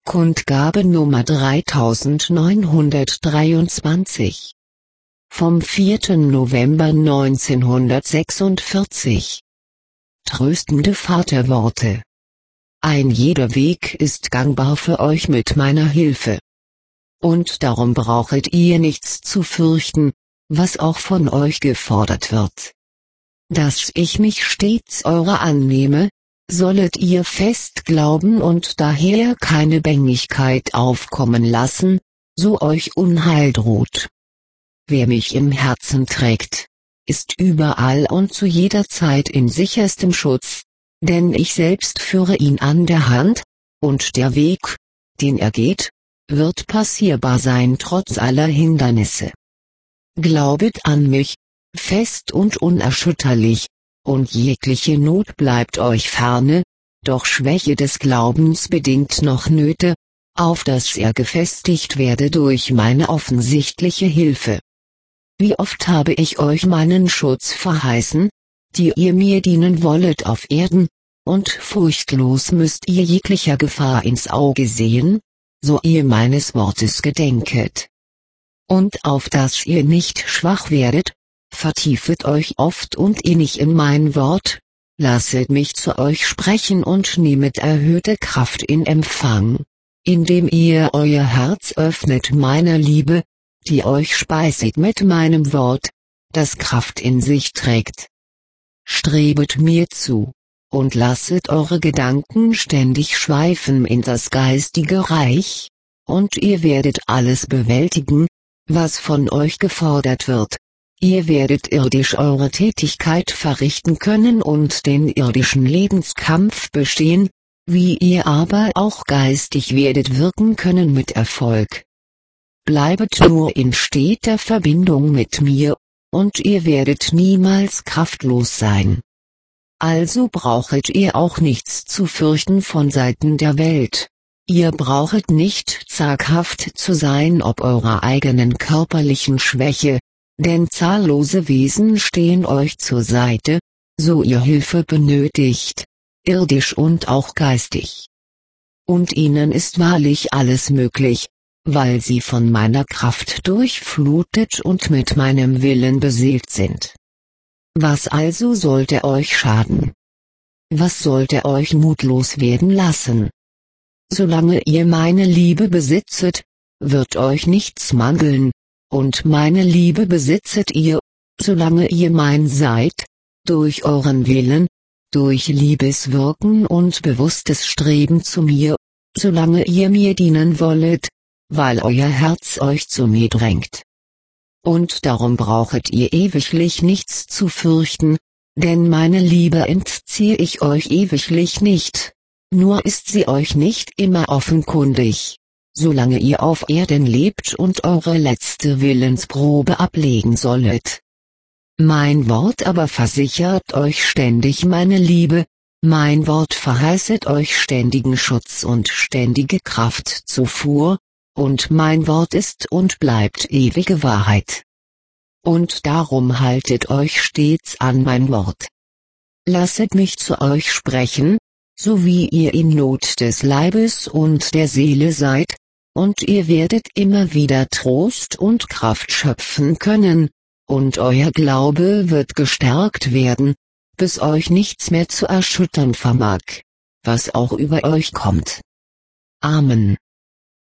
Kundgabe Nummer 3923. Vom 4. November 1946. Tröstende Vaterworte. Ein jeder Weg ist gangbar für euch mit meiner Hilfe. Und darum brauchet ihr nichts zu fürchten, was auch von euch gefordert wird. Dass ich mich stets eurer annehme, sollet ihr fest glauben und daher keine Bängigkeit aufkommen lassen, so euch Unheil droht. Wer mich im Herzen trägt, ist überall und zu jeder Zeit in sicherstem Schutz, denn ich selbst führe ihn an der Hand, und der Weg, den er geht, wird passierbar sein trotz aller Hindernisse. Glaubet an mich, fest und unerschütterlich, und jegliche Not bleibt euch ferne, doch Schwäche des Glaubens bedingt noch Nöte, auf dass er gefestigt werde durch meine offensichtliche Hilfe. Wie oft habe ich euch meinen Schutz verheißen, die ihr mir dienen wollet auf Erden, und furchtlos müsst ihr jeglicher Gefahr ins Auge sehen, so ihr meines Wortes gedenket. Und auf dass ihr nicht schwach werdet, vertiefet euch oft und innig in mein Wort, lasset mich zu euch sprechen und nehmet erhöhte Kraft in Empfang, indem ihr euer Herz öffnet meiner Liebe, die euch speiset mit meinem Wort, das Kraft in sich trägt. Strebet mir zu, und lasset eure Gedanken ständig schweifen in das geistige Reich, und ihr werdet alles bewältigen, was von euch gefordert wird. Ihr werdet irdisch eure Tätigkeit verrichten können und den irdischen Lebenskampf bestehen, wie ihr aber auch geistig werdet wirken können mit Erfolg. Bleibet nur in steter Verbindung mit mir, und ihr werdet niemals kraftlos sein. Also brauchet ihr auch nichts zu fürchten von Seiten der Welt. Ihr brauchet nicht zaghaft zu sein ob eurer eigenen körperlichen Schwäche, denn zahllose Wesen stehen euch zur Seite, so ihr Hilfe benötigt, irdisch und auch geistig. Und ihnen ist wahrlich alles möglich, weil sie von meiner Kraft durchflutet und mit meinem Willen beseelt sind. Was also sollte euch schaden? Was sollte euch mutlos werden lassen? Solange ihr meine Liebe besitzet, wird euch nichts mangeln, und meine Liebe besitzet ihr, solange ihr mein seid, durch euren Willen, durch Liebeswirken und bewusstes Streben zu mir, solange ihr mir dienen wollet, weil euer Herz euch zu mir drängt. Und darum brauchet ihr ewiglich nichts zu fürchten, denn meine Liebe entziehe ich euch ewiglich nicht, nur ist sie euch nicht immer offenkundig, solange ihr auf Erden lebt und eure letzte Willensprobe ablegen sollet. Mein Wort aber versichert euch ständig meine Liebe, mein Wort verheißet euch ständigen Schutz und ständige Kraftzufuhr, und mein Wort ist und bleibt ewige Wahrheit. Und darum haltet euch stets an mein Wort. Lasset mich zu euch sprechen, so wie ihr in Not des Leibes und der Seele seid, und ihr werdet immer wieder Trost und Kraft schöpfen können, und euer Glaube wird gestärkt werden, bis euch nichts mehr zu erschüttern vermag, was auch über euch kommt. Amen.